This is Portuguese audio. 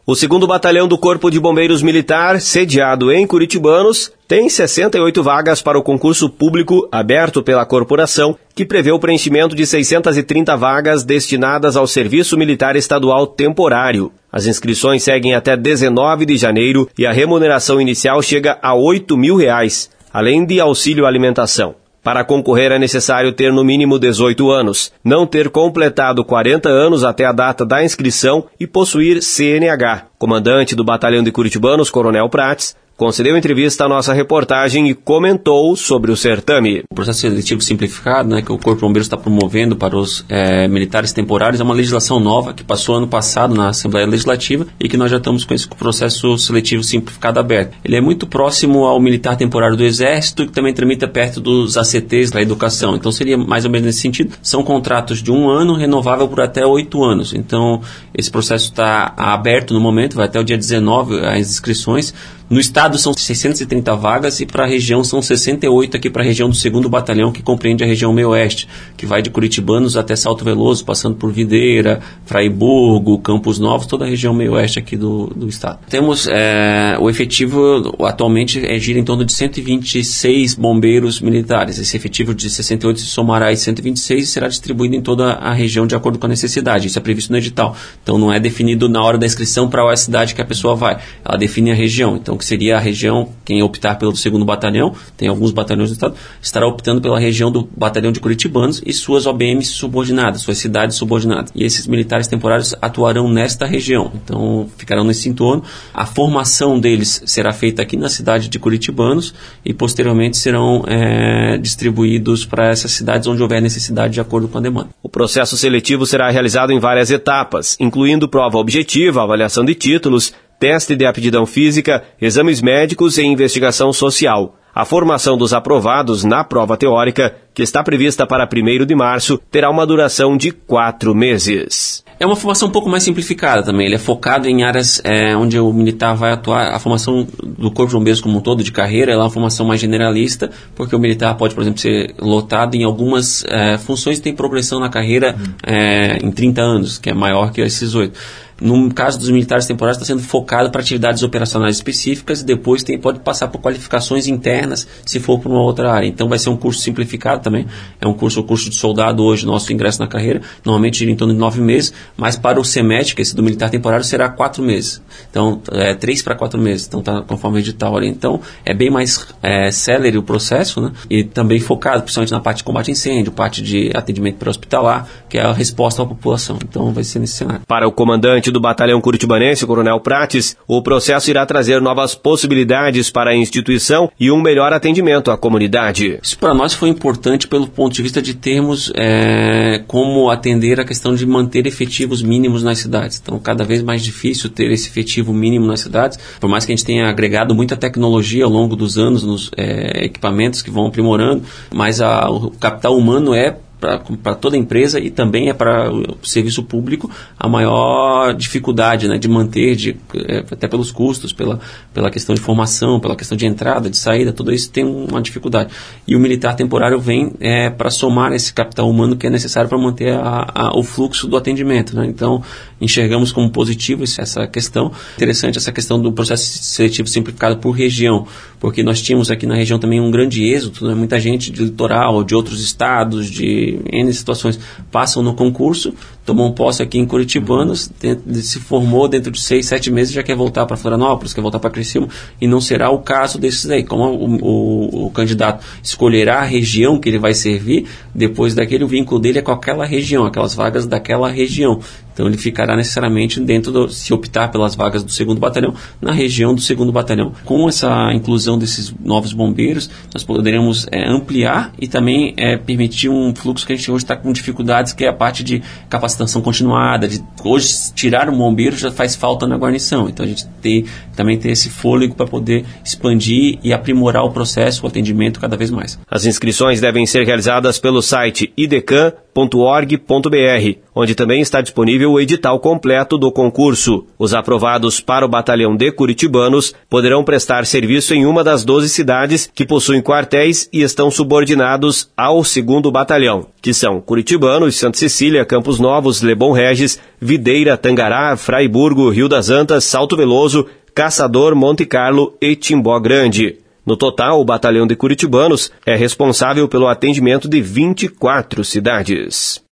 O 2º Batalhão do Corpo de Bombeiros Militar, sediado em Curitibanos, tem 68 vagas para o concurso público aberto pela corporação, que prevê o preenchimento de 630 vagas destinadas ao Serviço Militar Estadual Temporário. As inscrições seguem até 19 de janeiro e a remuneração inicial chega a R$ 8.000, além de auxílio alimentação. Para concorrer é necessário ter no mínimo 18 anos, não ter completado 40 anos até a data da inscrição e possuir CNH. Comandante do Batalhão de Curitibanos, Coronel Prates, concedeu entrevista à nossa reportagem e comentou sobre o certame. O processo seletivo simplificado, que o Corpo de Bombeiros está promovendo para os militares temporários, é uma legislação nova que passou ano passado na Assembleia Legislativa e que nós já estamos com esse processo seletivo simplificado aberto. Ele é muito próximo ao militar temporário do Exército, que também tramita perto dos ACTs da educação. Então seria mais ou menos nesse sentido. São contratos de 1 ano, renovável por até 8 anos. Então esse processo está aberto no momento, vai até o dia 19 as inscrições. No estado são 630 vagas e para a região são 68 aqui para a região do 2º Batalhão, que compreende a região meio-oeste, que vai de Curitibanos até Salto Veloso, passando por Videira, Fraiburgo, Campos Novos, toda a região meio-oeste aqui do estado. Temos o efetivo, atualmente gira em torno de 126 bombeiros militares. Esse efetivo de 68 se somará a 126 e será distribuído em toda a região de acordo com a necessidade. Isso é previsto no edital. Então não é definido na hora da inscrição para a cidade que a pessoa vai. Ela define a região. Então, que seria a região, quem optar pelo 2º Batalhão, tem alguns batalhões do estado, estará optando pela região do Batalhão de Curitibanos e suas OBMs subordinadas, suas cidades subordinadas. E esses militares temporários atuarão nesta região, então ficarão nesse entorno. A formação deles será feita aqui na cidade de Curitibanos e posteriormente serão distribuídos para essas cidades onde houver necessidade de acordo com a demanda. O processo seletivo será realizado em várias etapas, incluindo prova objetiva, avaliação de títulos, teste de aptidão física, exames médicos e investigação social. A formação dos aprovados na prova teórica, que está prevista para 1º de março, terá uma duração de 4 meses. É uma formação um pouco mais simplificada também. Ele é focado em áreas onde o militar vai atuar. A formação do Corpo de Bombeiros como um todo, de carreira, ela é uma formação mais generalista, porque o militar pode, por exemplo, ser lotado em algumas funções e tem progressão na carreira em 30 anos, que é maior que esses 8. No caso dos militares temporários, está sendo focado para atividades operacionais específicas e depois pode passar por qualificações internas se for para uma outra área. Então vai ser um curso simplificado também. É o curso de soldado hoje, nosso ingresso na carreira, normalmente gira em torno de 9 meses, mas para o CEMET, que esse do militar temporário, será 4 meses. Então, 3 para 4 meses. Então, está conforme o edital ali. Então, é bem mais célere o processo, e também focado, principalmente na parte de combate a incêndio, parte de atendimento pré-hospitalar, que é a resposta à população. Então, vai ser nesse cenário. Para o comandante do Batalhão Curitibanense, Coronel Prates, o processo irá trazer novas possibilidades para a instituição e um melhor atendimento à comunidade. Isso para nós foi importante pelo ponto de vista de termos como atender a questão de manter efetivos mínimos nas cidades. Então, cada vez mais difícil ter esse efetivo mínimo nas cidades, por mais que a gente tenha agregado muita tecnologia ao longo dos anos nos equipamentos que vão aprimorando, mas o capital humano é para toda empresa e também é para o serviço público a maior dificuldade de manter, até pelos custos, pela questão de formação, pela questão de entrada, de saída, tudo isso tem uma dificuldade. E o militar temporário vem para somar esse capital humano que é necessário para manter o fluxo do atendimento. Então, enxergamos como positivo essa questão. Interessante essa questão do processo seletivo simplificado por região, porque nós tínhamos aqui na região também um grande êxodo, muita gente de litoral, de outros estados, de N situações, passam no concurso, tomam posse aqui em Curitibanos, se formou dentro de 6, 7 meses, já quer voltar para Florianópolis, quer voltar para Criciúma, e não será o caso desses aí. Como o candidato escolherá a região que ele vai servir, depois daquele o vínculo dele é com aquela região, aquelas vagas daquela região. Então ele ficará necessariamente se optar pelas vagas do 2º Batalhão, na região do 2º Batalhão. Com essa inclusão desses novos bombeiros, nós poderemos ampliar e também permitir um fluxo que a gente hoje está com dificuldades, que é a parte de capacitação continuada. Hoje, tirar um bombeiro já faz falta na guarnição. Então a gente também tem esse fôlego para poder expandir e aprimorar o processo, o atendimento cada vez mais. As inscrições devem ser realizadas pelo site idecam.gov.br onde também está disponível o edital completo do concurso. Os aprovados para o Batalhão de Curitibanos poderão prestar serviço em uma das 12 cidades que possuem quartéis e estão subordinados ao 2º Batalhão, que são Curitibanos, Santa Cecília, Campos Novos, Leblon Regis, Videira, Tangará, Fraiburgo, Rio das Antas, Salto Veloso, Caçador, Monte Carlo e Timbó Grande. No total, o Batalhão de Curitibanos é responsável pelo atendimento de 24 cidades.